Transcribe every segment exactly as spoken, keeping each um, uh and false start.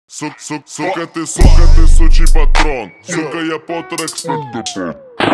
Сук, сук, сука ты, сука ты, сучий патрон. Сука, я Поттер Экспектор.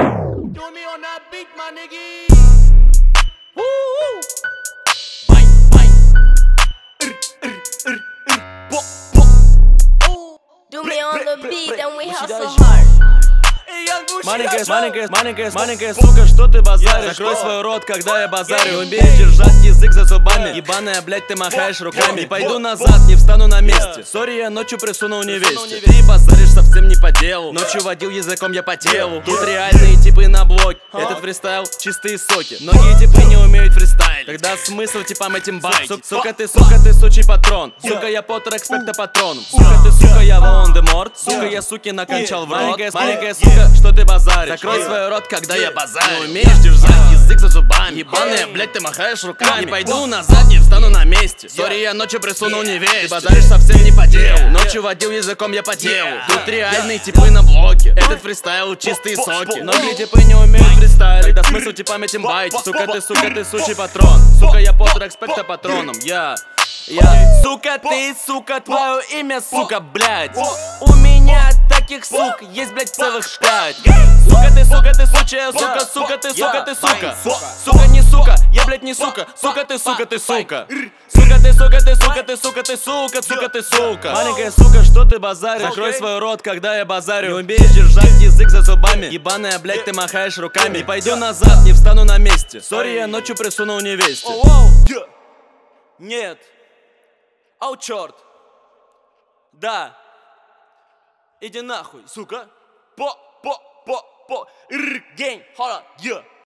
Do me on the beat, then we hustle hard. Маленькая, маленькая, маленькая, маленькая сука, что ты базаришь? Закрой свой рот, когда я базарю. Умеешь держать язык за зубами. Ебаная, блять, ты махаешь руками. Не пойду назад, не встану на месте. Сори, я ночью присунул невесте. Ты базаришь совсем не по делу. Ночью водил языком я по телу. Тут реальные типы на блоке. Этот фристайл чистые соки. Многие типы не умеют фристайл. Тогда смысл типам этим байт. Сук, сука ты, сука ты, сучий патрон. Сука, я Поттер Экспектор патроном. Сука ты, сука, я Волан-де-Морт. Сука, я суки накончал в рот. Маленькая, маленькая сука, что ты базаришь? Закрой свой рот, когда я базарю. Не умеешь держать язык за зубами. Ебаная, блять, ты махаешь руками. Не пойду назад, не встану на месте. Сори, я ночью присунул невесте. Ты базаришь совсем не по делу. Ночью водил языком я по телу. Тут реальные типы на блоке. Этот фристайл чистые соки. Многие типы не умеют фристайл. Тогда смысл типам этим байте. Сука ты, сука ты, сучий патрон. Сука, я Поттер Экспектор патроном. Я Я, сука ты, сука, твое имя, сука, блядь. У меня таких сук есть, блядь, целых пять. Сука ты, сука ты, сучая, сука, сука ты, сука ты, сука. Сука не сука, я, блядь, не сука. Сука ты, сука ты, сука. Сука ты, сука ты, сука ты, сука ты, сука, сука ты, сука. Маленькая сука, что ты базаришь? Закрой свой рот, когда я базарю. Не умеешь держать язык за зубами. Ебаная, блядь, ты махаешь руками. Не пойду назад, не встану на месте. Сори, я ночью присунул невесте. Нет. Ау, черт. Да. Иди нахуй, сука. По, по, по, по. Р, гень, хола, я.